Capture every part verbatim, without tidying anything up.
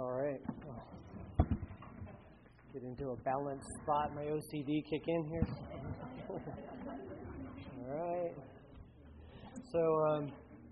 All right. Get into a balanced spot. My O C D kick in here. All right. So, um,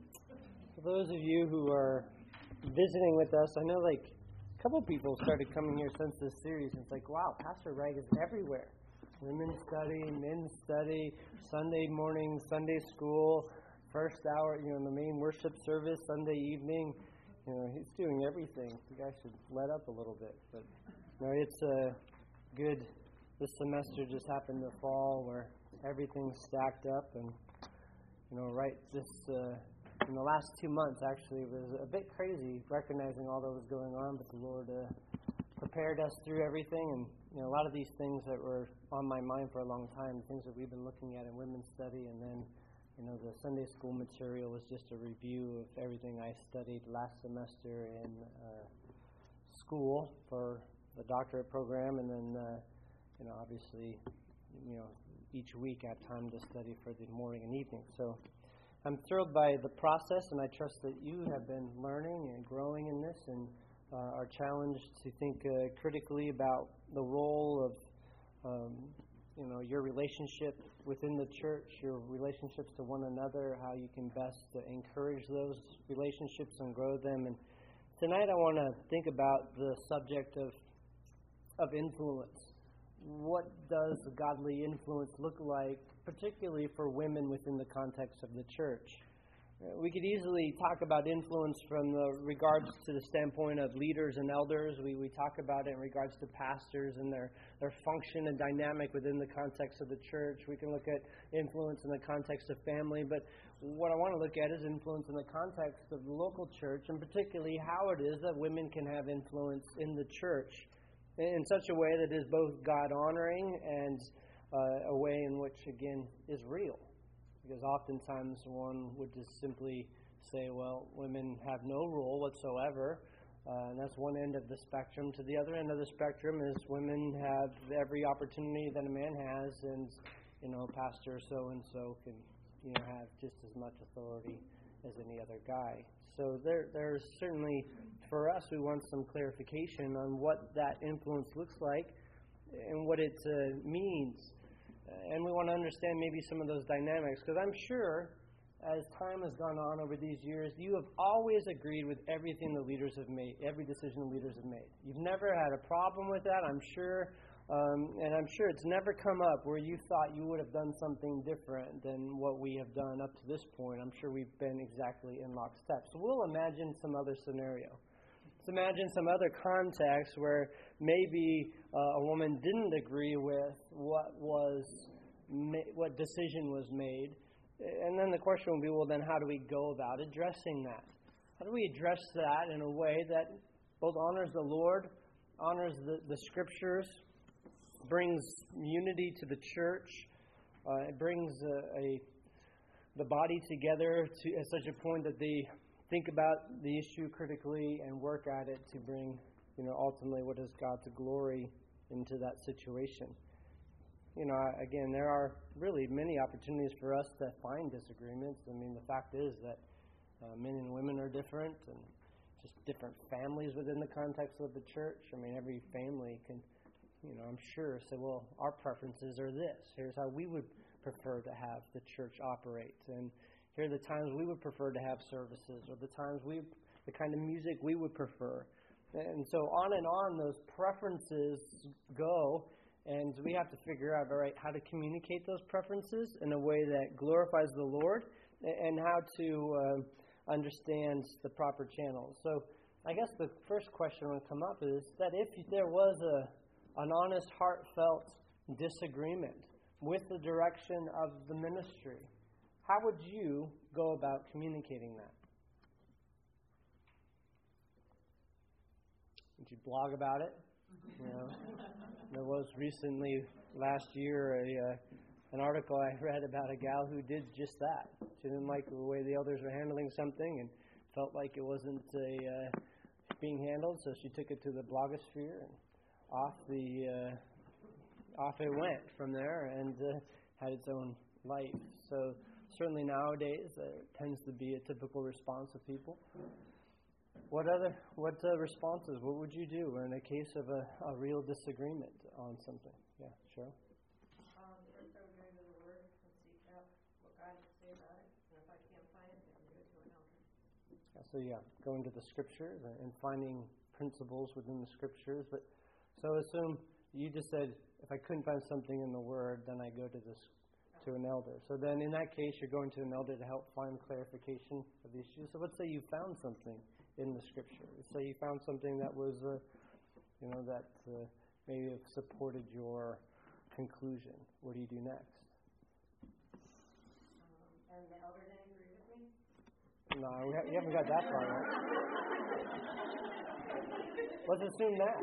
for those of you who are visiting with us, I know like a couple people started coming here since this series. It's like, wow, Pastor Wright is everywhere. Women's study, men's study, Sunday morning, Sunday school, first hour, you know, the main worship service, Sunday evening. You know, he's doing everything. You guys should let up a little bit. But no, it's uh, good. This semester just happened to fall where everything's stacked up. And, you know, right this, uh, in the last two months, actually, it was a bit crazy recognizing all that was going on. But the Lord uh, prepared us through everything. And, you know, a lot of these things that were on my mind for a long time, things that we've been looking at in women's study, and then You know, the Sunday school material was just a review of everything I studied last semester in uh, school for the doctorate program, and then, uh, you know, obviously, you know, each week I have time to study for the morning and evening. So I'm thrilled by the process, and I trust that you have been learning and growing in this, and uh, are challenged to think uh, critically about the role of um, you know, your relationship within the church, your relationships to one another, how you can best uh, encourage those relationships and grow them. And tonight I want to think about the subject of of influence. What does godly influence look like, particularly for women within the context of the church? We could easily talk about influence from the regards to the standpoint of leaders and elders. We we talk about it in regards to pastors and their, their function and dynamic within the context of the church. We can look at influence in the context of family. But what I want to look at is influence in the context of the local church, and particularly how it is that women can have influence in the church in such a way that is both God-honoring and uh, a way in which, again, is real. Because oftentimes one would just simply say, well, women have no role whatsoever, uh, and that's one end of the spectrum. To the other end of the spectrum is women have every opportunity that a man has, and, you know, pastor so-and-so can, you know, have just as much authority as any other guy. So there, there's certainly, for us, we want some clarification on what that influence looks like and what it uh, means. And we want to understand maybe some of those dynamics, because I'm sure as time has gone on over these years, you have always agreed with everything the leaders have made, every decision the leaders have made. You've never had a problem with that, I'm sure, um, and I'm sure it's never come up where you thought you would have done something different than what we have done up to this point. I'm sure we've been exactly in lockstep. So we'll imagine some other scenario. Let's imagine some other context where maybe uh, a woman didn't agree with what was ma- what decision was made. And then the question will be, well, then how do we go about addressing that? How do we address that in a way that both honors the Lord, honors the, the Scriptures, brings unity to the church, uh, it brings a, a the body together to at such a point that they think about the issue critically and work at it to bring, you know, ultimately what is God's glory into that situation. You know, again, there are really many opportunities for us to find disagreements. I mean, the fact is that uh, men and women are different, and just different families within the context of the church. I mean, every family can, you know, I'm sure say, well, our preferences are this. Here's how we would prefer to have the church operate. And here are the times we would prefer to have services, or the times we, the kind of music we would prefer. And so on and on those preferences go, and we have to figure out, all right, how to communicate those preferences in a way that glorifies the Lord, and how to uh, understand the proper channels. So I guess the first question that will come up is that if there was a an honest, heartfelt disagreement with the direction of the ministry, how would you go about communicating that? Would you blog about it? You know, there was recently, last year, a uh, an article I read about a gal who did just that. She didn't like the way the others were handling something and felt like it wasn't a, uh, being handled, so she took it to the blogosphere, and off the uh, off it went from there, and uh, had its own life. So certainly nowadays, there tends to be a typical response of people. What other what uh, responses? What would you do in a case of a, a real disagreement on something? Yeah, sure. Um, first, I would go to the Word and seek out what God has to say about it. And if I can't find it, then I go to an elder. Yeah, so yeah, going to the Scriptures and finding principles within the Scriptures. But so assume you just said if I couldn't find something in the Word, then I go to this to an elder. So then, in that case, you're going to an elder to help find clarification of the issue. So let's say you found something in the Scripture. Let's say you found something that was, uh, you know, that uh, maybe have supported your conclusion. What do you do next? Um, and the elder didn't agree with me? No, we ha- you haven't got that far yet. Let's assume that.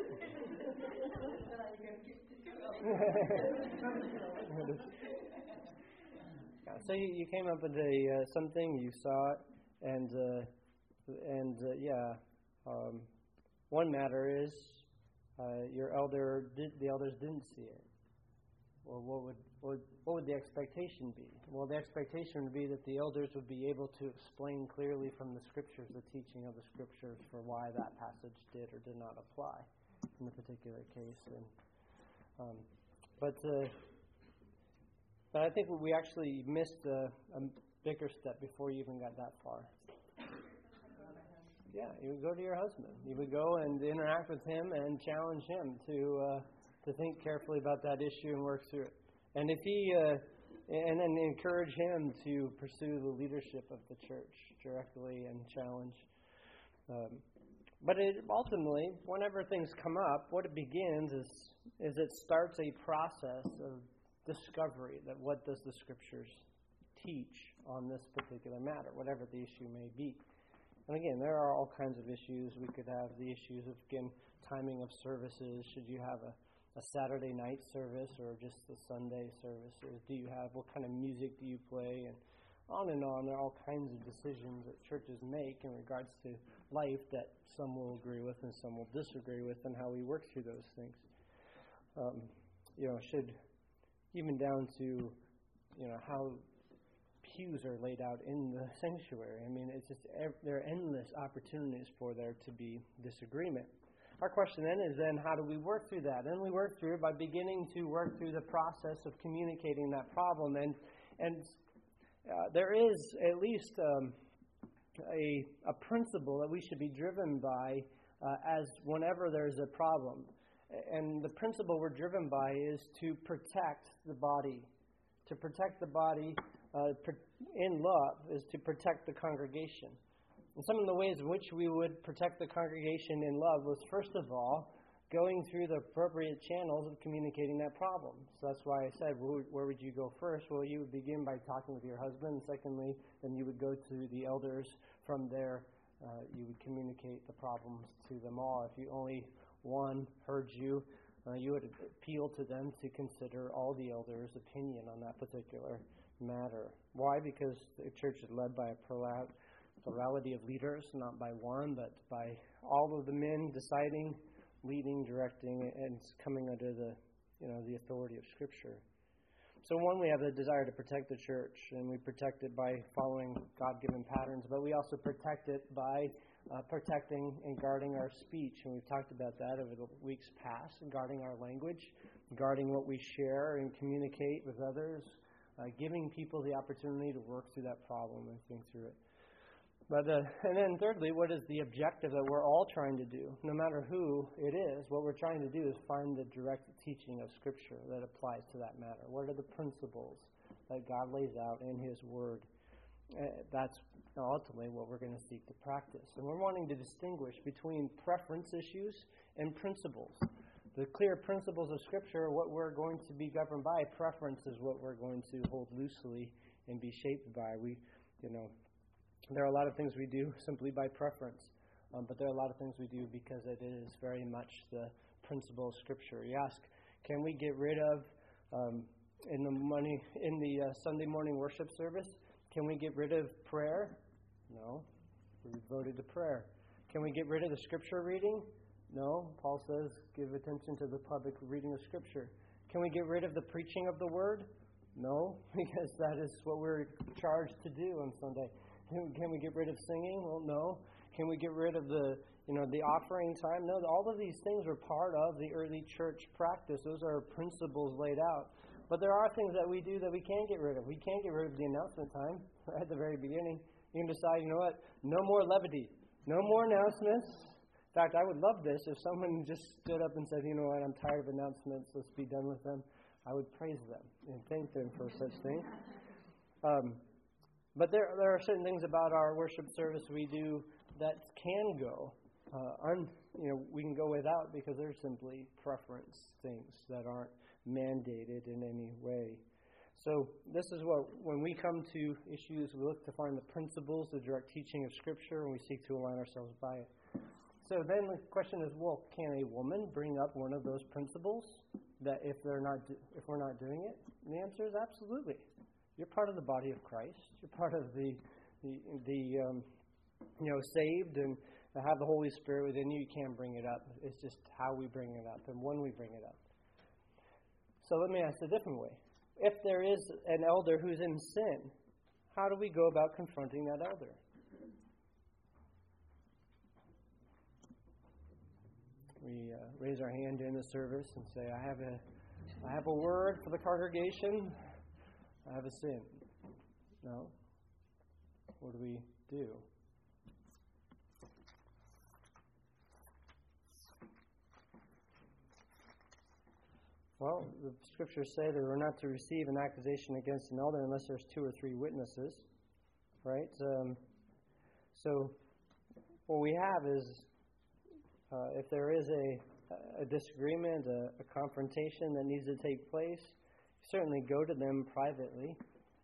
Yeah, so you, you came up with a uh, something, you saw it, and uh, and uh, yeah, um, one matter is uh, your elder did, the elders didn't see it. Well, what would, what would what would the expectation be? Well, the expectation would be that the elders would be able to explain clearly from the Scriptures, the teaching of the Scriptures, for why that passage did or did not apply in the particular case. And um, but. Uh, But I think we actually missed a, a bigger step before you even got that far. Yeah, you would go to your husband. You would go and interact with him and challenge him to uh, to think carefully about that issue and work through it. And if he uh, and then encourage him to pursue the leadership of the church directly and challenge. Um, but it, ultimately, whenever things come up, what it begins is is it starts a process of discovery that what does the Scriptures teach on this particular matter, whatever the issue may be. And again, there are all kinds of issues. We could have the issues of, again, timing of services. Should you have a, a Saturday night service or just a Sunday service? Or do you have, what kind of music do you play? And on and on. There are all kinds of decisions that churches make in regards to life that some will agree with and some will disagree with, and how we work through those things. Um, you know, should... Even down to, you know, how pews are laid out in the sanctuary. I mean, it's just there are endless opportunities for there to be disagreement. Our question then is then how do we work through that? And we work through it by beginning to work through the process of communicating that problem. And and uh, there is at least um, a a principle that we should be driven by uh, as whenever there's a problem. And the principle we're driven by is to protect the body. To protect the body uh, in love is to protect the congregation. And some of the ways in which we would protect the congregation in love was, first of all, going through the appropriate channels of communicating that problem. So that's why I said, where would you go first? Well, you would begin by talking with your husband. Secondly, then you would go to the elders. From there, uh, you would communicate the problems to them all. If you only one heard you, uh, you would appeal to them to consider all the elders' opinion on that particular matter. Why? Because the church is led by a plurality of leaders, not by one, but by all of the men deciding, leading, directing, and coming under the, you know, the authority of Scripture. So one, we have the desire to protect the church, and we protect it by following God-given patterns, but we also protect it by uh, protecting and guarding our speech, and we've talked about that over the weeks past, guarding our language, guarding what we share and communicate with others, uh, giving people the opportunity to work through that problem and think through it. But uh, and then thirdly, what is the objective that we're all trying to do? No matter who it is, what we're trying to do is find the direct teaching of Scripture that applies to that matter. What are the principles that God lays out in His Word? Uh, that's ultimately what we're going to seek to practice. And we're wanting to distinguish between preference issues and principles. The clear principles of Scripture are what we're going to be governed by. Preference is what we're going to hold loosely and be shaped by. We, you know... There are a lot of things we do simply by preference, um, but there are a lot of things we do because it is very much the principle of Scripture. You ask, can we get rid of um, in the money in the uh, Sunday morning worship service? Can we get rid of prayer? No, we voted to prayer. Can we get rid of the Scripture reading? No, Paul says give attention to the public reading of Scripture. Can we get rid of the preaching of the Word? No, because that is what we're charged to do on Sunday. Can we get rid of singing? Well, no. Can we get rid of the, you know, the offering time? No, all of these things were part of the early church practice. Those are principles laid out. But there are things that we do that we can't get rid of. We can't get rid of the announcement time right at the very beginning. You can decide, you know what, no more levity, no more announcements. In fact, I would love this if someone just stood up and said, you know what, I'm tired of announcements, let's be done with them. I would praise them and thank them for such things. Um, but there, there are certain things about our worship service we do that can go, uh, un, you know, we can go without because they're simply preference things that aren't mandated in any way. So this is what, when we come to issues, we look to find the principles, the direct teaching of Scripture, and we seek to align ourselves by it. So then the question is, well, can a woman bring up one of those principles that if they're not, if we're not doing it? And the answer is absolutely. You're part of the body of Christ. You're part of the the, the um, you know, saved and have the Holy Spirit within you. You can bring it up. It's just how we bring it up and when we bring it up. So let me ask a different way. If there is an elder who's in sin, how do we go about confronting that elder? We uh, raise our hand during the service and say, I have a I have a word for the congregation. I have a sin. No. What do we do? Well, the Scriptures say that we're not to receive an accusation against an elder unless there's two or three witnesses, right? Um, so what we have is, uh, if there is a, a disagreement, a, a confrontation that needs to take place, certainly go to them privately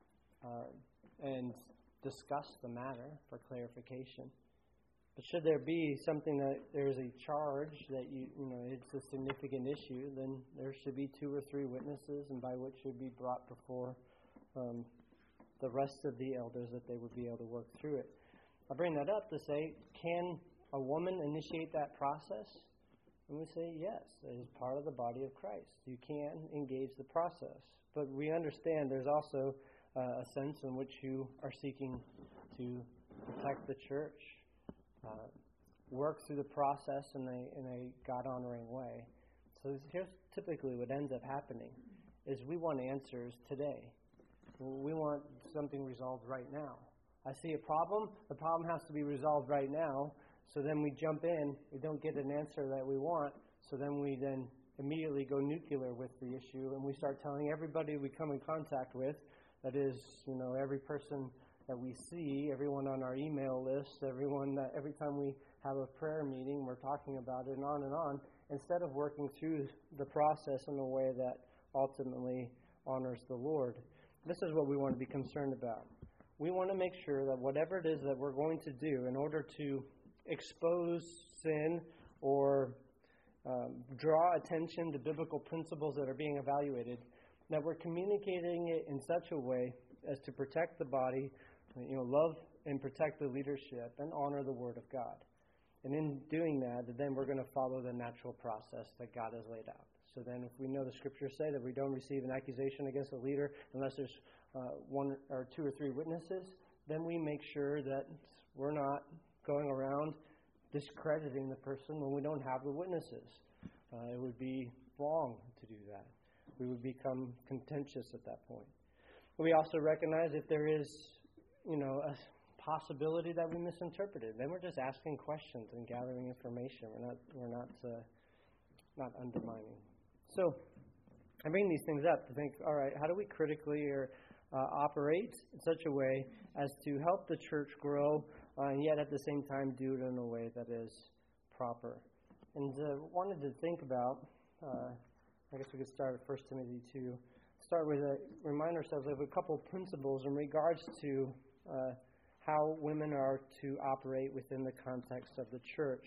uh, and discuss the matter for clarification. But should there be something that there is a charge that you you know it's a significant issue, then there should be two or three witnesses, and by which should be brought before um, the rest of the elders that they would be able to work through it. I bring that up to say, can a woman initiate that process? And we say yes, it is part of the body of Christ. You can engage the process, but we understand there's also uh, a sense in which you are seeking to protect the church. Uh, work through the process in a in a God-honoring way. So here's typically what ends up happening is we want answers today. We want something resolved right now. I see a problem. The problem has to be resolved right now. So then we jump in. We don't get an answer that we want. So then we then immediately go nuclear with the issue, and we start telling everybody we come in contact with, that is, you know, every person that we see, everyone on our email list, everyone that every time we have a prayer meeting, we're talking about it and on and on, instead of working through the process in a way that ultimately honors the Lord. This is what we want to be concerned about. We want to make sure that whatever it is that we're going to do in order to expose sin or um, draw attention to biblical principles that are being evaluated, that we're communicating it in such a way as to protect the body, you know, love and protect the leadership and honor the Word of God. And in doing that, then we're going to follow the natural process that God has laid out. So then if we know the Scriptures say that we don't receive an accusation against a leader unless there's uh, one or two or three witnesses, then we make sure that we're not going around discrediting the person when we don't have the witnesses. Uh, it would be wrong to do that. We would become contentious at that point. We also recognize if there is, you know, a possibility that we misinterpreted, then we're just asking questions and gathering information. We're not, we're not, uh, not undermining. So I bring these things up to think, all right, how do we critically or uh, operate in such a way as to help the church grow, uh, and yet at the same time do it in a way that is proper? And uh, wanted to think about, uh, I guess we could start at First Timothy two. Start with a, remind ourselves of a couple of principles in regards to uh, how women are to operate within the context of the church.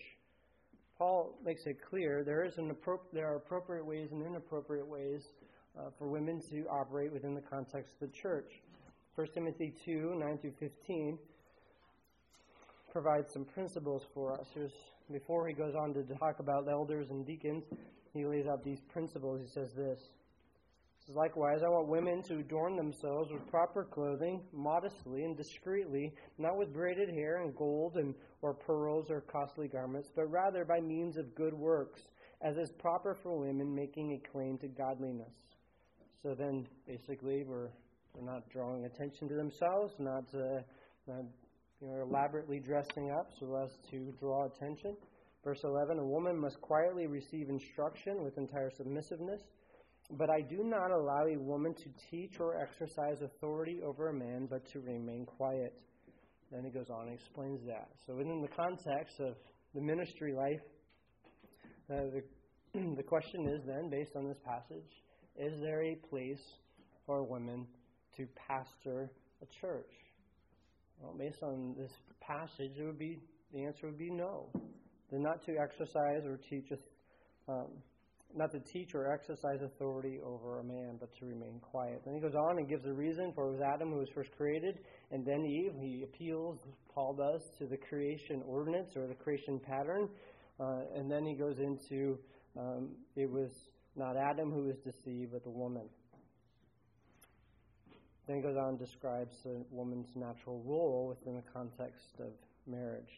Paul makes it clear there is an appro- there are appropriate ways and inappropriate ways uh, for women to operate within the context of the church. First Timothy two, nine through fifteen provides some principles for us. Here's, before he goes on to talk about elders and deacons, he lays out these principles. He says this. Likewise, I want women to adorn themselves with proper clothing, modestly and discreetly, not with braided hair and gold and or pearls or costly garments, but rather by means of good works, as is proper for women making a claim to godliness. So then, basically, we're, we're not drawing attention to themselves, not, uh, not you know, elaborately dressing up so as to draw attention. Verse eleven, a woman must quietly receive instruction with entire submissiveness. But I do not allow a woman to teach or exercise authority over a man, but to remain quiet. Then he goes on and explains that. So within the context of the ministry life, uh, the, the question is then, based on this passage, is there a place for women to pastor a church? Well, based on this passage, it would be the answer would be no. They're not to exercise or teach um, not to teach or exercise authority over a man, but to remain quiet. Then he goes on and gives a reason, for it was Adam who was first created, and then Eve. He appeals, Paul does, to the creation ordinance or the creation pattern. Uh, and then he goes into, um, it was not Adam who was deceived, but the woman. Then he goes on and describes the woman's natural role within the context of marriage.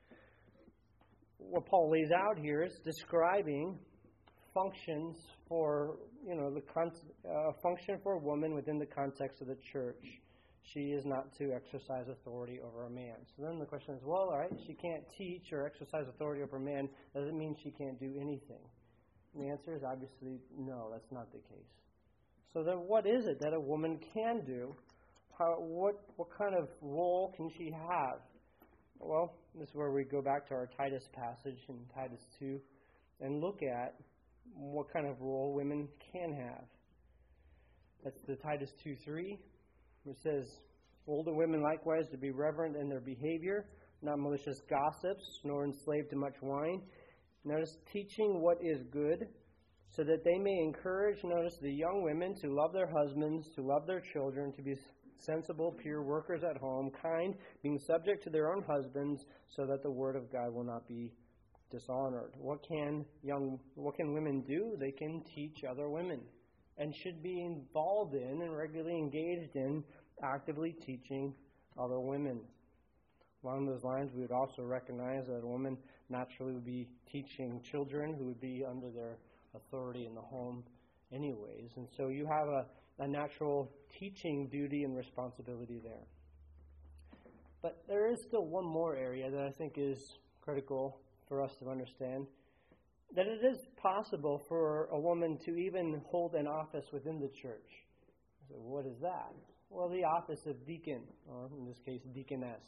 What Paul lays out here is describing functions for, you know, the con- uh, function for a woman within the context of the church. She is not to exercise authority over a man. So then the question is, well, all right, she can't teach or exercise authority over a man. Does it mean she can't do anything? And the answer is obviously no, that's not the case. So then what is it that a woman can do? How, what, what kind of role can she have? Well, this is where we go back to our Titus passage in Titus two and look at what kind of role women can have. That's the Titus two three, which says, older women likewise to be reverent in their behavior, not malicious gossips, nor enslaved to much wine. Notice, teaching what is good, so that they may encourage, notice, the young women to love their husbands, to love their children, to be sensible, pure workers at home, kind, being subject to their own husbands, so that the word of God will not be dishonored. What can young, what can women do? They can teach other women and should be involved in and regularly engaged in actively teaching other women. Along those lines, we would also recognize that a woman naturally would be teaching children who would be under their authority in the home anyways. And so you have a, a natural teaching duty and responsibility there. But there is still one more area that I think is critical for us to understand, that it is possible for a woman to even hold an office within the church. So what is that? Well, the office of deacon, or in this case, deaconess.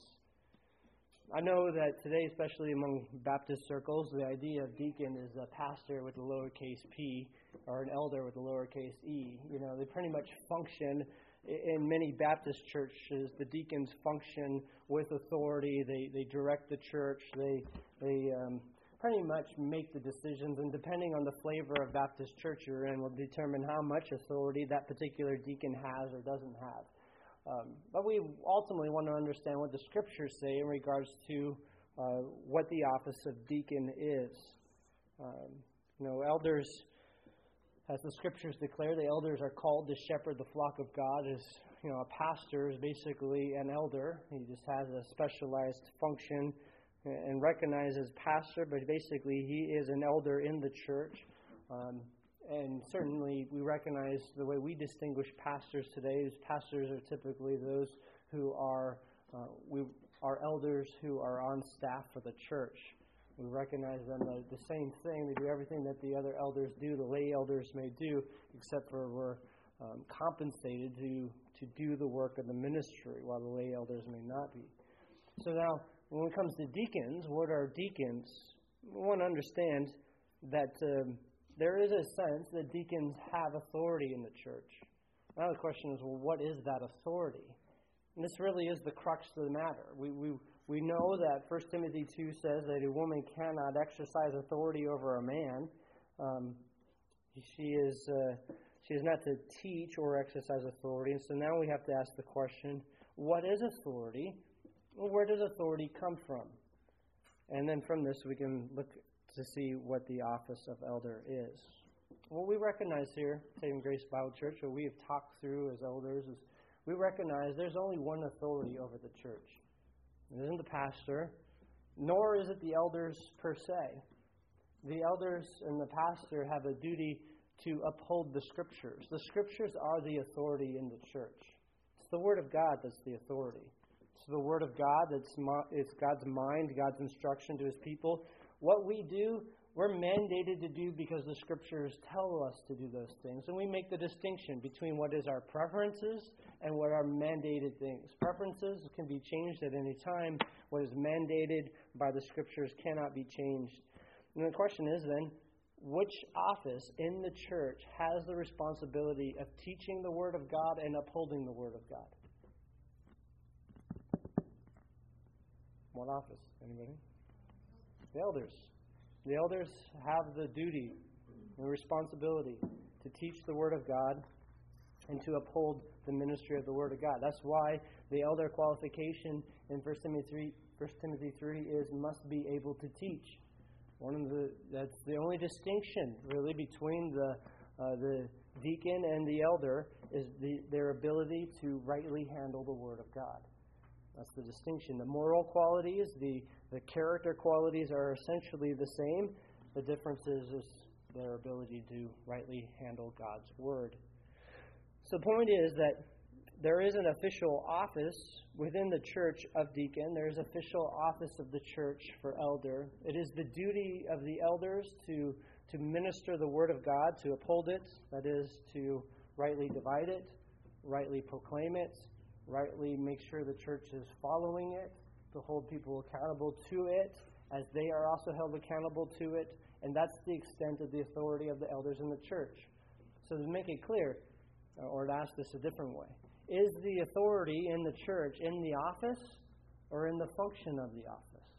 I know that today, especially among Baptist circles, the idea of deacon is a pastor with a lowercase p or an elder with a lowercase e. You know, they pretty much function in many Baptist churches. The deacons function with authority. They they direct the church. They they um, pretty much make the decisions, and depending on the flavor of Baptist church you're in, will determine how much authority that particular deacon has or doesn't have. Um, but we ultimately want to understand what the Scriptures say in regards to uh, what the office of deacon is. Um, you know, elders, as the Scriptures declare, the elders are called to shepherd the flock of God. As you know, a pastor is basically an elder. He just has a specialized function and recognizes pastor, but basically he is an elder in the church. Um, and certainly we recognize the way we distinguish pastors today is pastors are typically those who are uh, we are elders who are on staff for the church. We recognize them as the same thing. They do everything that the other elders do, the lay elders may do, except for we're um, compensated to, to do the work of the ministry, while the lay elders may not be. So now, when it comes to deacons, what are deacons? We want to understand that um, there is a sense that deacons have authority in the church. Now the question is, well, what is that authority? And this really is the crux of the matter. We we we know that First Timothy two says that a woman cannot exercise authority over a man. Um, she is uh, she is not to teach or exercise authority. And so now we have to ask the question, what is authority? Well, where does authority come from? And then from this we can look to see what the office of elder is. what we recognize here, Saving Grace Bible Church, what we have talked through as elders, is we recognize there's only one authority over the church. It isn't the pastor, nor is it the elders per se. The elders and the pastor have a duty to uphold the Scriptures. The Scriptures are the authority in the church. It's the Word of God that's the authority. It's the Word of God that's it's God's mind, God's instruction to His people. What we do, we're mandated to do because the Scriptures tell us to do those things. And we make the distinction between what is our preferences and what are mandated things. Preferences can be changed at any time. What is mandated by the Scriptures cannot be changed. And the question is then, which office in the church has the responsibility of teaching the Word of God and upholding the Word of God? What office? Anybody? The elders. The elders have the duty and the responsibility to teach the Word of God and to uphold the ministry of the Word of God. That's why the elder qualification in First Timothy three, First Timothy three is must be able to teach. One of the that's the only distinction really between the uh, the deacon and the elder is the, their ability to rightly handle the Word of God. That's the distinction. The moral qualities, the, the character qualities are essentially the same. The difference is, is their ability to rightly handle God's Word. So the point is that there is an official office within the church of deacon. There is official office of the church for elder. It is the duty of the elders to, to minister the Word of God, to uphold it, that is, to rightly divide it, rightly proclaim it, rightly make sure the church is following it, to hold people accountable to it, as they are also held accountable to it. And that's the extent of the authority of the elders in the church. So to make it clear, or to ask this a different way, is the authority in the church in the office or in the function of the office?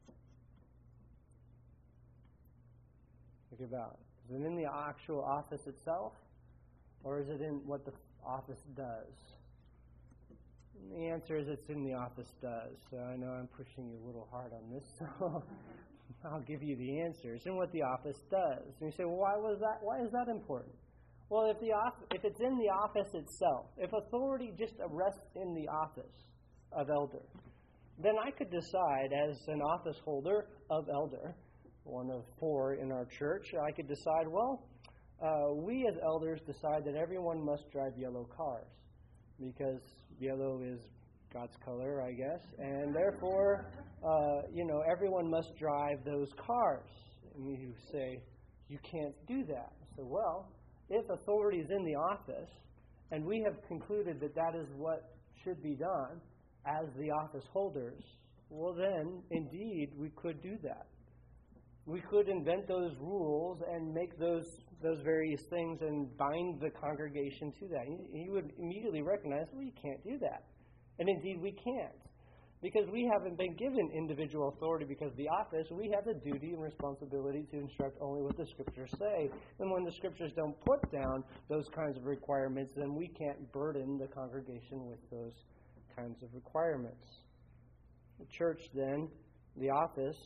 Think about it. Is it in the actual office itself, or is it in what the office does? And the answer is it's in the office does. So I know I'm pushing you a little hard on this, so I'll give you the answer. It's in what the office does. And you say, well, why was that? Why is that important? Well, if the if it's in the office itself, if authority just rests in the office of elder, then I could decide as an office holder of elder, one of four in our church, I could decide, well, uh, we as elders decide that everyone must drive yellow cars because yellow is God's color, I guess, and therefore, uh, you know, everyone must drive those cars. And you say, you can't do that. So, well, if authority is in the office, and we have concluded that that is what should be done as the office holders, well then, indeed, we could do that. We could invent those rules and make those those various things and bind the congregation to that. You would immediately recognize, well, you can't do that. And indeed, we can't. Because we haven't been given individual authority because of the office, we have the duty and responsibility to instruct only what the Scriptures say. And when the Scriptures don't put down those kinds of requirements, then we can't burden the congregation with those kinds of requirements. The church, then, the office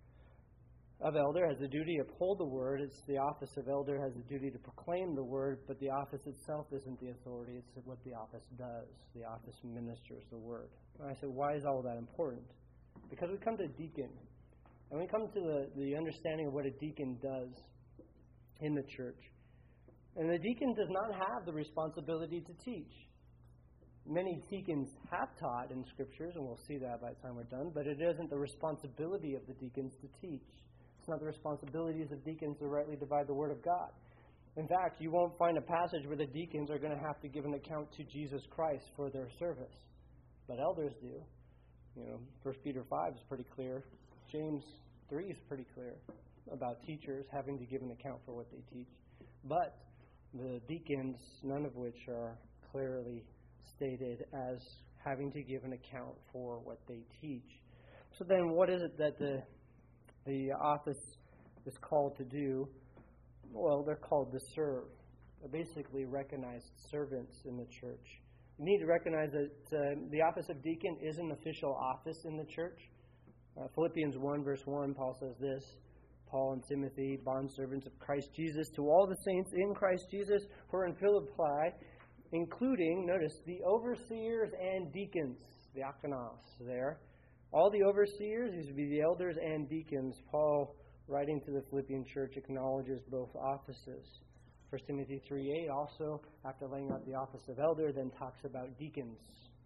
of elder has the duty to uphold the Word. It's the office of elder has the duty to proclaim the Word, but the office itself isn't the authority. It's what the office does. The office ministers the Word. And I said, why is all that important? Because we come to deacon, and we come to the, the understanding of what a deacon does in the church. And the deacon does not have the responsibility to teach. Many deacons have taught in Scriptures, and we'll see that by the time we're done, but it isn't the responsibility of the deacons to teach. It's not the responsibilities of deacons to rightly divide the Word of God. In fact, you won't find a passage where the deacons are going to have to give an account to Jesus Christ for their service. But elders do. You know, First Peter five is pretty clear. James three is pretty clear about teachers having to give an account for what they teach. But the deacons, none of which are clearly stated as having to give an account for what they teach. So then what is it that the the office is called to do? Well, they're called to serve. They're basically recognized servants in the church. You need to recognize that uh, the office of deacon is an official office in the church. Uh, Philippians one, verse one, Paul says this. Paul and Timothy, bondservants of Christ Jesus, to all the saints in Christ Jesus who are in Philippi, including, notice, the overseers and deacons, the diakonos there. All the overseers, these would be the elders and deacons. Paul, writing to the Philippian church, acknowledges both offices. First Timothy three eight also, after laying out the office of elder, then talks about deacons.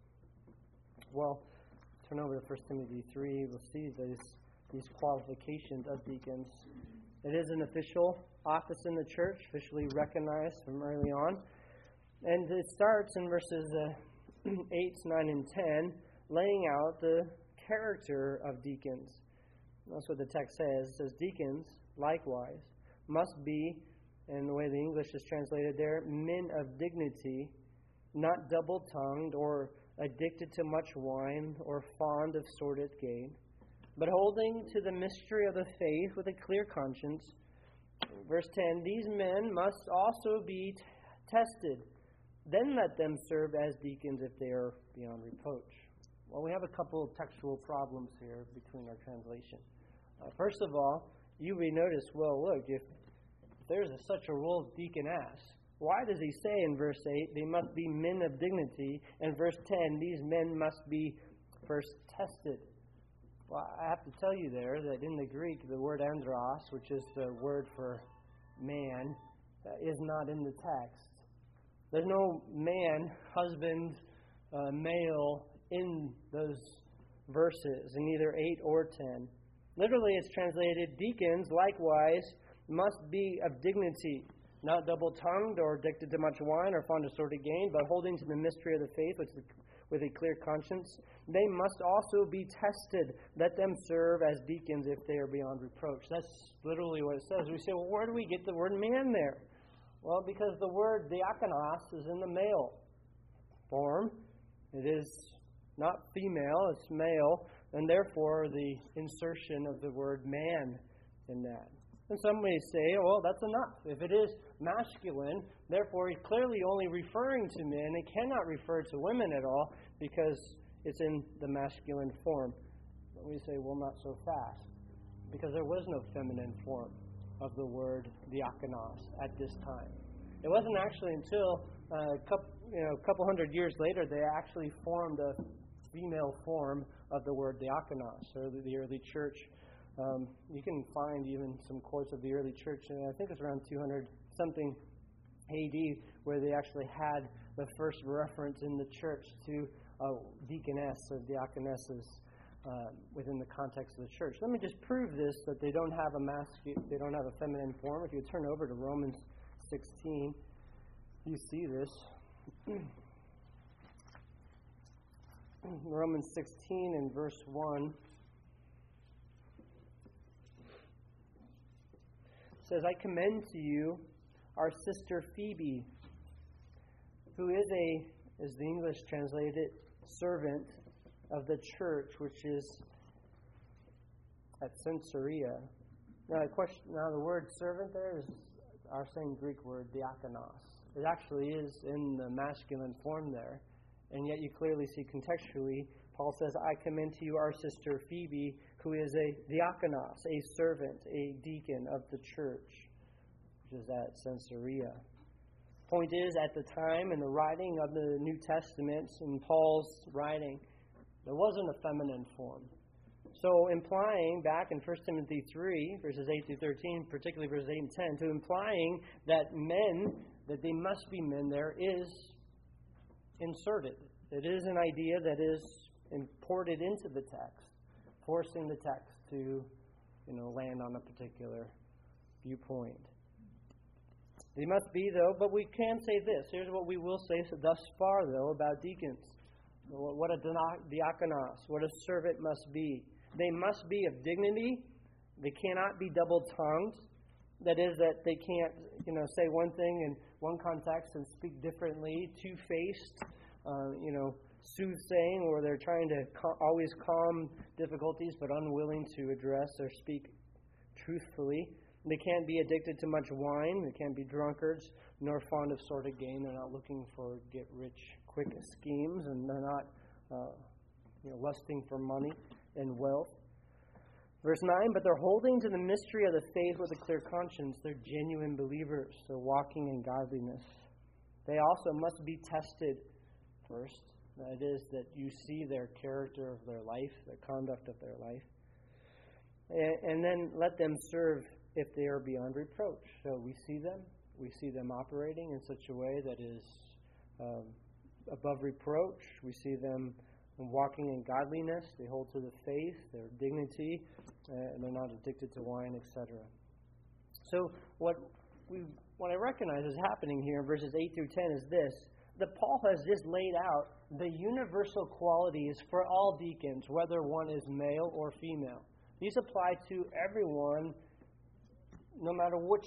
Well, turn over to First Timothy three. We'll see these, these qualifications of deacons. It is an official office in the church, officially recognized from early on. And it starts in verses uh, eight, nine, and ten, laying out the character of deacons. That's what the text says. It says, deacons, likewise, must be, and the way the English is translated there, men of dignity, not double-tongued or addicted to much wine or fond of sordid gain, but holding to the mystery of the faith with a clear conscience. Verse ten, these men must also be t- tested. Then let them serve as deacons if they are beyond reproach. Well, we have a couple of textual problems here between our translation. Uh, first of all, you may notice, well, look, if there's a, such a role of deaconess, why does he say in verse eight, they must be men of dignity, and verse ten, these men must be first tested? Well, I have to tell you there that in the Greek, the word andros, which is the word for man, uh, is not in the text. There's no man, husband, uh, male in those verses, in either eight or ten. Literally, it's translated, deacons, likewise, must be of dignity, not double-tongued or addicted to much wine or fond of sordid gain, but holding to the mystery of the faith with, with a clear conscience. They must also be tested. Let them serve as deacons if they are beyond reproach. That's literally what it says. We say, well, where do we get the word man there? Well, because the word diakonos is in the male form. It is not female, it's male, and therefore the insertion of the word man in that. And some may say, well, that's enough. If it is masculine, therefore he's clearly only referring to men. It cannot refer to women at all because it's in the masculine form. But we say, well, not so fast. Because there was no feminine form of the word diakonos at this time. It wasn't actually until uh, a couple, you know, a couple hundred years later they actually formed a female form of the word diakonos, or the, the early church. Um, you can find even some quotes of the early church, and I think it's around two hundred something A D, where they actually had the first reference in the church to a deaconess or diaconesses uh, within the context of the church. Let me just prove this, that they don't have a masculine, they don't have a feminine form. If you turn over to Romans sixteen, you see this. Romans sixteen and verse one. Says, I commend to you our sister Phoebe, who is a, as the English translated it, servant of the church, which is at Caesarea. Now the question, now the word servant there is our same Greek word, diakonos. It actually is in the masculine form there, and yet you clearly see contextually, Paul says, I commend to you our sister Phoebe, who is a diakonos, a servant, a deacon of the church, which is at Caesarea. Point is, at the time in the writing of the New Testament, in Paul's writing, there wasn't a feminine form. So implying, back in First Timothy three, verses eight through thirteen, particularly verses eight and ten, to implying that men, that they must be men there, is inserted. It is an idea that is imported into the text, forcing the text to, you know, land on a particular viewpoint. They must be, though, but we can say this. Here's what we will say thus far, though, about deacons. What a diakonos, what a servant must be. They must be of dignity. They cannot be double-tongued. That is, that they can't, you know, say one thing in one context and speak differently, two-faced, uh, you know, soothsaying, or they're trying to cal- always calm difficulties but unwilling to address or speak truthfully. They can't be addicted to much wine. They can't be drunkards, nor fond of sordid gain. They're not looking for get-rich-quick schemes, and they're not uh, you know, lusting for money and wealth. Verse nine, but they're holding to the mystery of the faith with a clear conscience. They're genuine believers. They're walking in godliness. They also must be tested first. That is, that you see their character of their life, their conduct of their life. And, and then let them serve if they are beyond reproach. So we see them. We see them operating in such a way that is um, above reproach. We see them walking in godliness. They hold to the faith, their dignity, uh, and they're not addicted to wine, et cetera. So what we what I recognize is happening here in verses eight through ten is this: that Paul has just laid out the universal qualities for all deacons, whether one is male or female. These apply to everyone, no matter which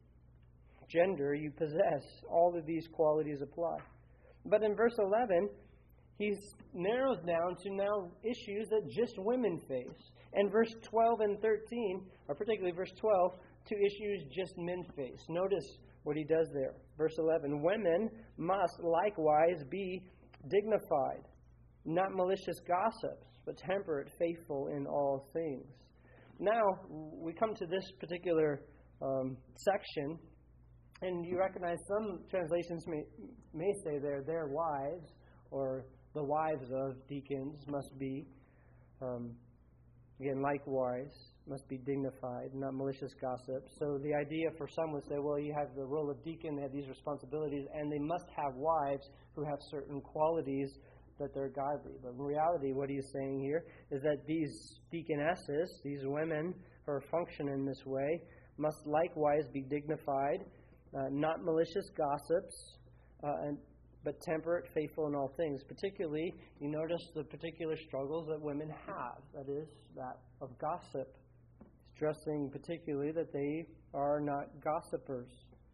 gender you possess. All of these qualities apply. But in verse eleven, he narrows down to now issues that just women face. And verse twelve and thirteen, or particularly verse twelve, to issues just men face. Notice what he does there. Verse eleven, women must likewise be dignified, not malicious gossips, but temperate, faithful in all things. Now, we come to this particular um, section, and you recognize some translations may, may say there, their wives, or the wives of deacons must be, um, again, likewise, must be dignified, not malicious gossip. So the idea for some would say, well, you have the role of deacon, they have these responsibilities, and they must have wives who have certain qualities that they're godly. But in reality, what he's saying here is that these deaconesses, these women who are function in this way, must likewise be dignified, uh, not malicious gossips, uh, and but temperate, faithful in all things. Particularly, you notice the particular struggles that women have. That is, that of gossip. Stressing particularly that they are not gossipers.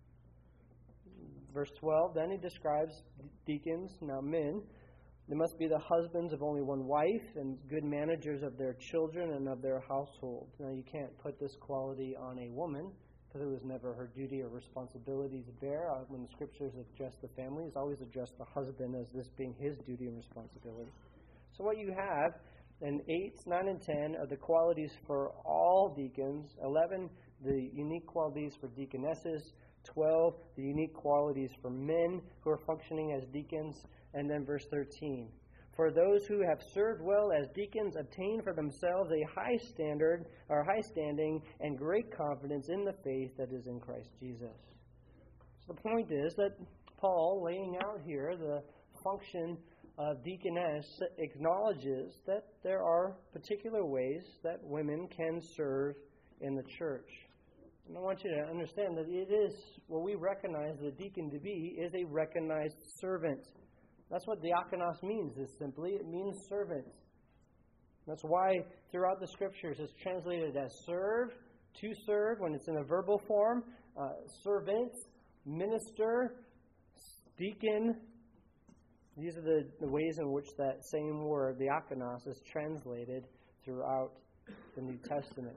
Verse twelve, then he describes deacons, now men. They must be the husbands of only one wife and good managers of their children and of their household. Now, you can't put this quality on a woman because it was never her duty or responsibility to bear. Uh, when the Scriptures address the family, it's always addressed the husband as this being his duty and responsibility. So what you have in eight, nine, and ten are the qualities for all deacons. eleven, the unique qualities for deaconesses. twelve, the unique qualities for men who are functioning as deacons. And then verse thirteen, for those who have served well as deacons obtain for themselves a high standard, or high standing, and great confidence in the faith that is in Christ Jesus. So the point is that Paul, laying out here the function of deaconess, acknowledges that there are particular ways that women can serve in the church. And I want you to understand that it is what we recognize the deacon to be is a recognized servant. That's what diakonos means, is simply, it means servant. That's why throughout the Scriptures it's translated as serve, to serve, when it's in a verbal form, uh, servant, minister, deacon. These are the, the ways in which that same word, diakonos, is translated throughout the New Testament.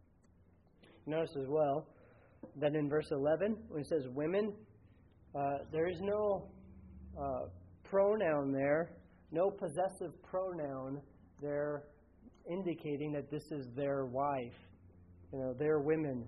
Notice as well that in verse eleven, when it says women, uh, there is no uh, pronoun there, no possessive pronoun there indicating that this is their wife. You know, they're women.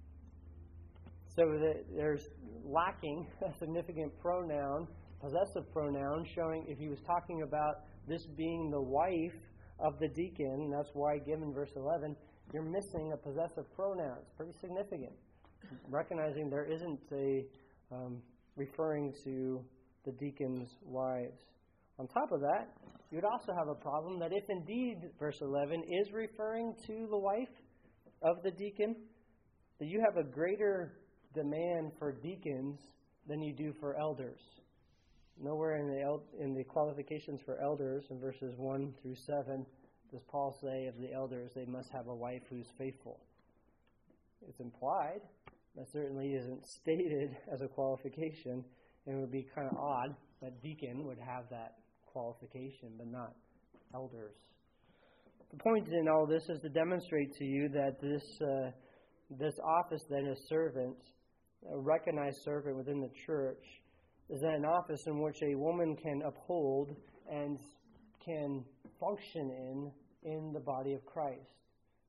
So there's lacking a significant pronoun, possessive pronoun, showing if he was talking about this being the wife of the deacon, that's why given verse eleven, you're missing a possessive pronoun. It's pretty significant. Recognizing there isn't a um, referring to the deacon's wives. On top of that, you'd also have a problem that if indeed verse eleven is referring to the wife of the deacon, that you have a greater demand for deacons than you do for elders. Nowhere in the el- in the qualifications for elders in verses one through seven does Paul say of the elders they must have a wife who's faithful. It's implied. That certainly isn't stated as a qualification. And it would be kind of odd that deacon would have that qualification, but not elders. The point in all this is to demonstrate to you that this uh, this office then as servant, a recognized servant within the church, is an office in which a woman can uphold and can function in in the body of Christ,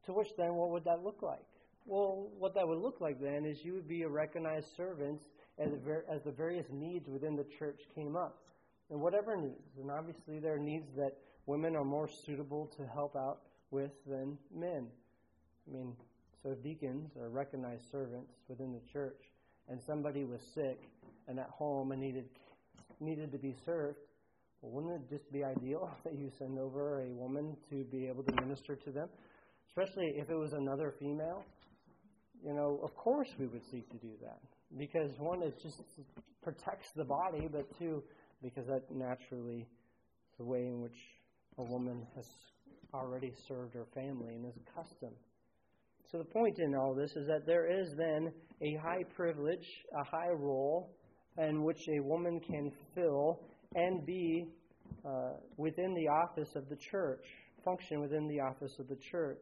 To which then, what would that look like? Well, what that would look like then is you would be a recognized servant as, the ver- as the various needs within the church came up. And whatever needs. And obviously there are needs that women are more suitable to help out with than men. I mean, so deacons are recognized servants within the church, and somebody was sick and at home and needed needed to be served, well, wouldn't it just be ideal that you send over a woman to be able to minister to them? Especially if it was another female. You know, of course we would seek to do that. Because one, it just protects the body, but two, because that naturally is the way in which a woman has already served her family and is accustomed. So the point in all this is that there is then a high privilege, a high role in which a woman can fill and be uh, within the office of the church, function within the office of the church.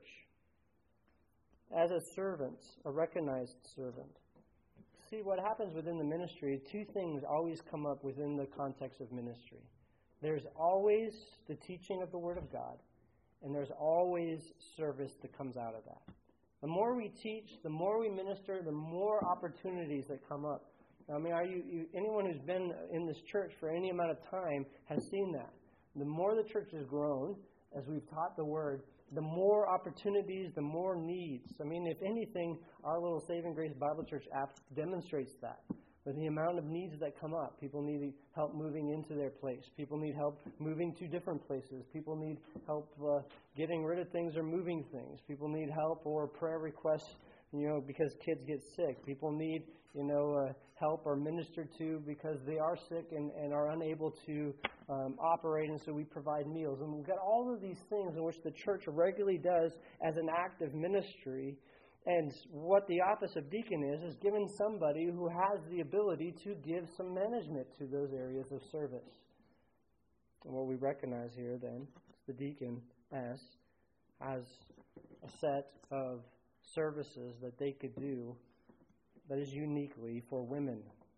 As a servant, a recognized servant. See, what happens within the ministry, two things always come up within the context of ministry. There's always the teaching of the Word of God, and there's always service that comes out of that. The more we teach, the more we minister, the more opportunities that come up. I mean, are you, you anyone who's been in this church for any amount of time has seen that. The more the church has grown, as we've taught the Word, the more opportunities, the more needs. I mean, if anything, our little Saving Grace Bible Church app demonstrates that. With the amount of needs that come up, people need help moving into their place. People need help moving to different places. People need help uh, getting rid of things or moving things. People need help or prayer requests, you know, because kids get sick. People need, you know, uh, help or ministered to because they are sick and, and are unable to um, operate, and so we provide meals. And we've got all of these things in which the church regularly does as an act of ministry. And what the office of deacon is, is given somebody who has the ability to give some management to those areas of service. And what we recognize here then, the deacon as, has a set of services that they could do that is uniquely for women.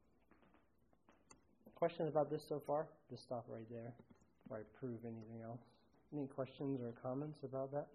Questions about this so far? Just stop right there before I prove anything else. Any questions or comments about that?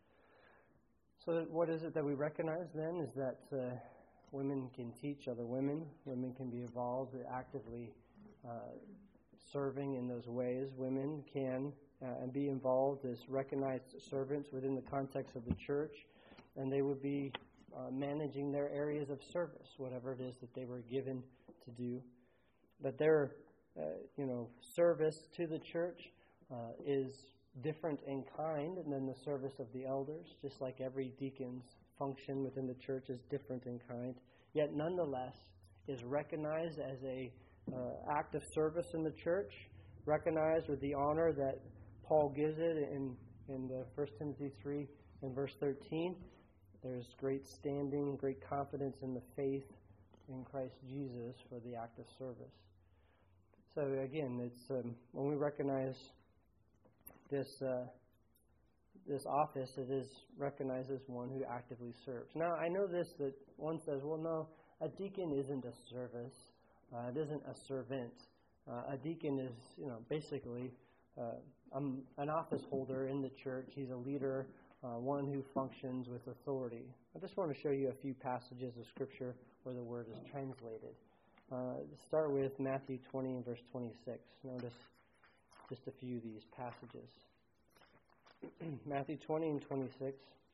So what is it that we recognize then is that uh, women can teach other women. Women can be involved actively uh, serving in those ways. Women can uh, be involved as recognized servants within the context of the church, and they would be uh, managing their areas of service, whatever it is that they were given to do. But their, uh, you know, service to the church uh, is different in kind than the service of the elders, just like every deacon's function within the church is different in kind, yet nonetheless is recognized as a uh, act of service in the church, recognized with the honor that Paul gives it in, in the First Timothy three and verse thirteen. There's great standing, great confidence in the faith in Christ Jesus for the act of service. So again, it's um, when we recognize this uh, this office, it is recognized as one who actively serves. Now, I know this, that one says, well, no, a deacon isn't a service. Uh, it isn't a servant. Uh, a deacon is, you know, basically uh, um, an office holder in the church. He's a leader, uh, one who functions with authority. I just want to show you a few passages of Scripture where the word is translated. Uh, start with Matthew twenty and verse twenty-six. Notice just a few of these passages. Matthew twenty and twenty-six.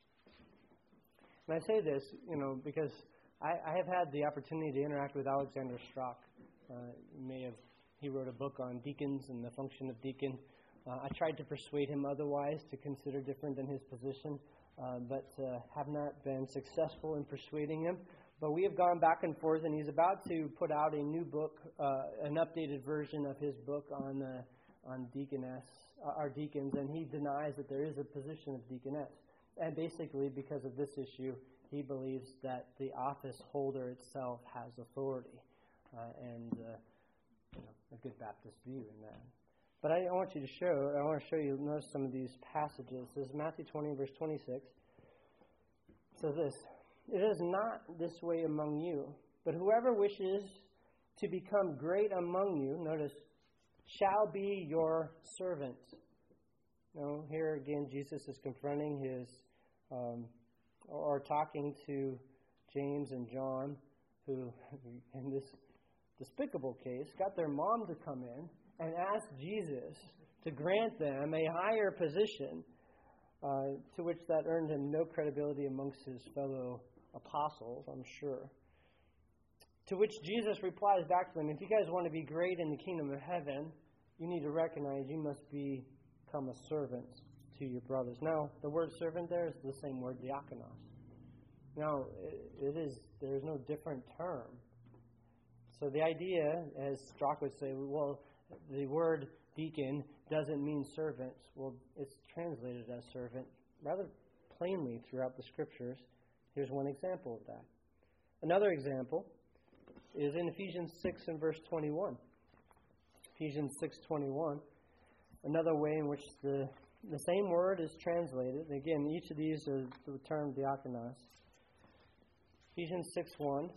And I say this, you know, because I, I have had the opportunity to interact with Alexander Strock. Uh, you may have, he wrote a book on deacons and the function of deacon. Uh, I tried to persuade him otherwise to consider different than his position, uh, but uh, have not been successful in persuading him. But we have gone back and forth, and he's about to put out a new book, uh, an updated version of his book on uh, on deaconess, uh, our deacons, and he denies that there is a position of deaconess. And basically, because of this issue, he believes that the office holder itself has authority, uh, and uh, you know, a good Baptist view in that. But I, I want you to show, I want to show you notice some of these passages. This is Matthew twenty, verse twenty-six. It says this: "It is not this way among you, but whoever wishes to become great among you," notice, "shall be your servant." Now, here again, Jesus is confronting his um, or talking to James and John, who, in this despicable case, got their mom to come in and ask Jesus to grant them a higher position, uh, to which that earned him no credibility amongst his fellow apostles, I'm sure. To which Jesus replies back to them, if you guys want to be great in the kingdom of heaven, you need to recognize you must become a servant to your brothers. Now, the word servant there is the same word, diakonos. Now, it is there is no different term. So the idea, as Strock would say, well, the word deacon doesn't mean servant. Well, it's translated as servant rather plainly throughout the Scriptures. Here's one example of that. Another example is in Ephesians six and verse twenty-one. Ephesians six twenty-one. Another way in which the, the same word is translated. Again, each of these is the term diakonos. Ephesians six one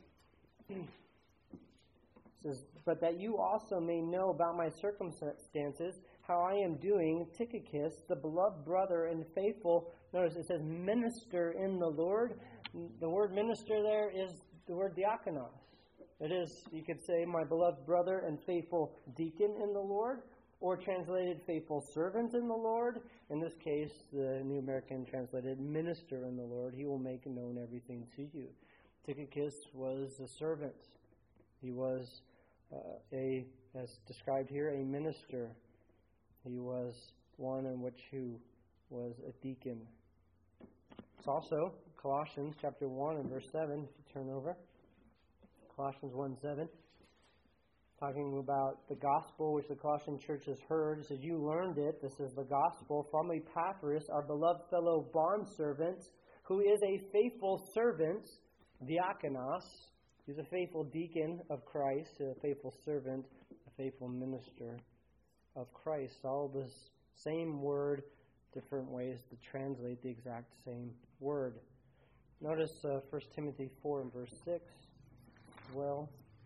says, but that you also may know about my circumstances, how I am doing, Tychicus, the beloved brother and faithful, notice it says minister in the Lord. The word minister there is the word diakonos. It is, you could say, my beloved brother and faithful deacon in the Lord, or translated faithful servant in the Lord. In this case, the New American translated minister in the Lord. He will make known everything to you. Tychicus was a servant. He was uh, a, as described here, a minister. He was one in which who was a deacon. It's also Colossians chapter one and verse seven, if you turn over. Colossians one seven. Talking about the gospel which the Colossian church has heard. It says, you learned it. This is the gospel from Epaphras, our beloved fellow bondservant, who is a faithful servant, diakonos. He's a faithful deacon of Christ, a faithful servant, a faithful minister of Christ. All this same word, different ways to translate the exact same word. Notice uh, First Timothy four and verse six as well.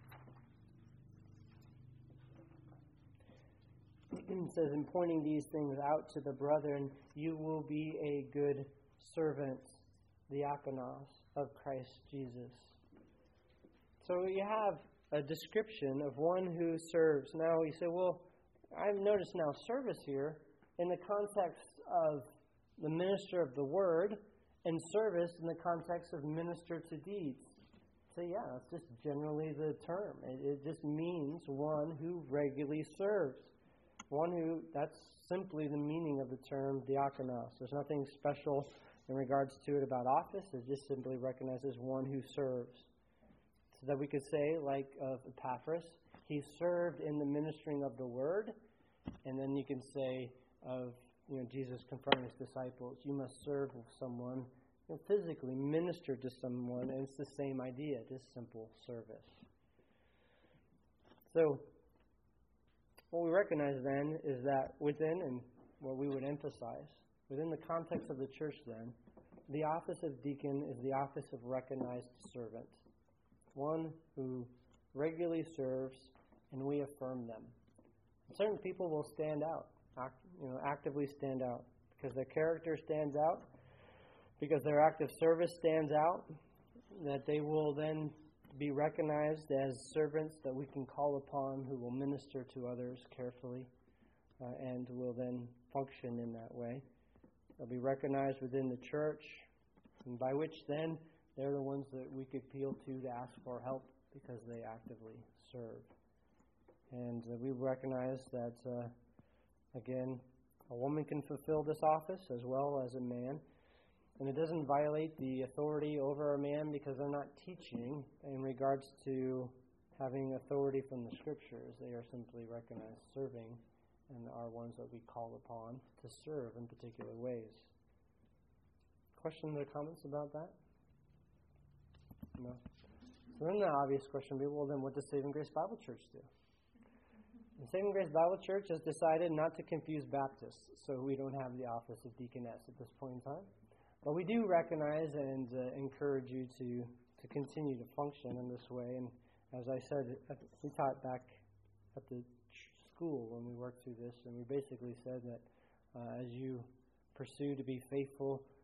It says, in pointing these things out to the brethren, you will be a good servant, diakonos, of Christ Jesus. So you have a description of one who serves. Now you say, well, I've noticed now service here in the context of the minister of the word and service in the context of minister to deeds. So yeah, that's just generally the term. It, it just means one who regularly serves. One who, that's simply the meaning of the term diakonos. There's nothing special in regards to it about office. It just simply recognizes one who serves. So that we could say, like of Epaphras, he served in the ministering of the word. And then you can say of you know Jesus confronting his disciples, you must serve someone, you know, physically minister to someone, and it's the same idea, just simple service. So what we recognize then is that within, and what we would emphasize, within the context of the church then, the office of deacon is the office of recognized servant. One who regularly serves, and we affirm them. Certain people will stand out, act, you know, actively stand out, because their character stands out, because their active service stands out, that they will then be recognized as servants that we can call upon who will minister to others carefully uh, and will then function in that way. They'll be recognized within the church, and by which then they're the ones that we could appeal to to ask for help because they actively serve. And uh, we recognize that, uh, again, a woman can fulfill this office as well as a man. And it doesn't violate the authority over a man because they're not teaching in regards to having authority from the Scriptures. They are simply recognized serving and are ones that we call upon to serve in particular ways. Questions or comments about that? No? So then the obvious question would be, well, then what does Saving Grace Bible Church do? The Saving Grace Bible Church has decided not to confuse Baptists, so we don't have the office of deaconess at this point in time. But we do recognize and uh, encourage you to, to continue to function in this way. And as I said, we taught back at the school when we worked through this, and we basically said that uh, as you pursue to be faithful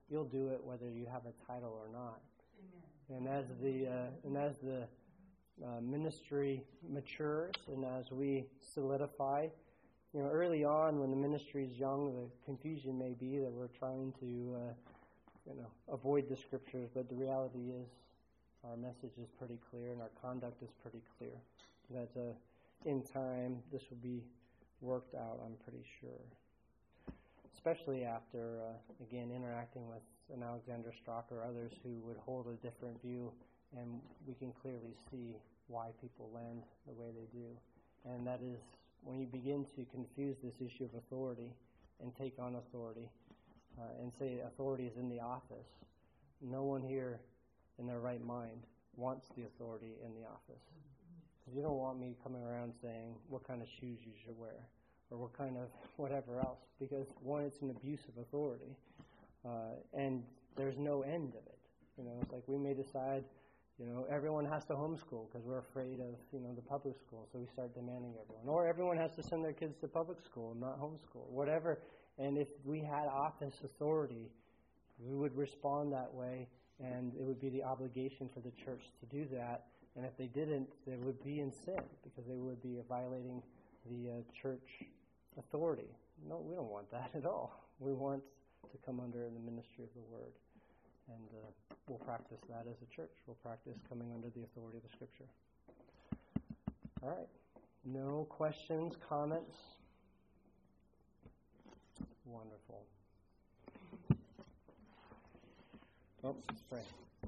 you'll do it whether you have a title or not. Amen. And as the uh, and as the uh, ministry matures and as we solidify, you know, early on when the ministry is young, the confusion may be that we're trying to, uh, you know, avoid the scriptures, but the reality is our message is pretty clear and our conduct is pretty clear. That uh, in time this will be worked out, I'm pretty sure. Especially after, uh, again, interacting with an Alexander Strock or others who would hold a different view, and we can clearly see why people land the way they do. And that is when you begin to confuse this issue of authority and take on authority uh, and say authority is in the office. No one here in their right mind wants the authority in the office. Because you don't want me coming around saying what kind of shoes you should wear or what kind of whatever else. Because, one, it's an abuse of authority. Uh, and there's no end of it. You know, it's like we may decide, you know, everyone has to homeschool because we're afraid of, you know, the public school. So we start demanding everyone. Or everyone has to send their kids to public school, not homeschool, whatever. And if we had office authority, we would respond that way, and it would be the obligation for the church to do that. And if they didn't, they would be in sin because they would be violating the uh, church authority. No, we don't want that at all. We want to come under the ministry of the Word. And uh, we'll practice that as a church. We'll practice coming under the authority of the Scripture. All right. No questions, comments? Wonderful. Well, let's pray.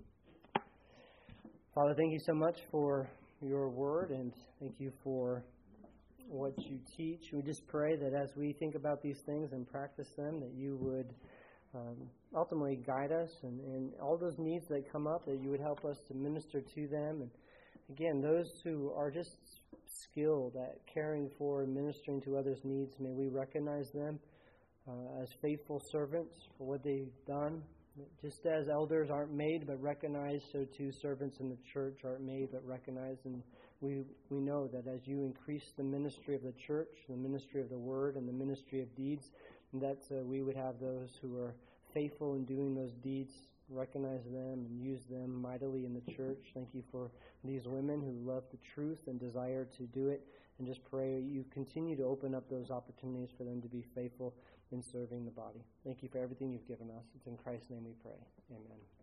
Father, thank you so much for your word, and thank you for what you teach. We just pray that as we think about these things and practice them, that you would um, ultimately guide us, and, and all those needs that come up, that you would help us to minister to them. And again, those who are just skilled at caring for and ministering to others' needs, may we recognize them uh, as faithful servants for what they've done. Just as elders aren't made but recognized, so too servants in the church aren't made but recognized. And we we know that as you increase the ministry of the church, the ministry of the word, and the ministry of deeds, that uh, we would have those who are faithful in doing those deeds, recognize them and use them mightily in the church. Thank you for these women who love the truth and desire to do it. And just pray you continue to open up those opportunities for them to be faithful in serving the body. Thank you for everything you've given us. It's in Christ's name we pray. Amen.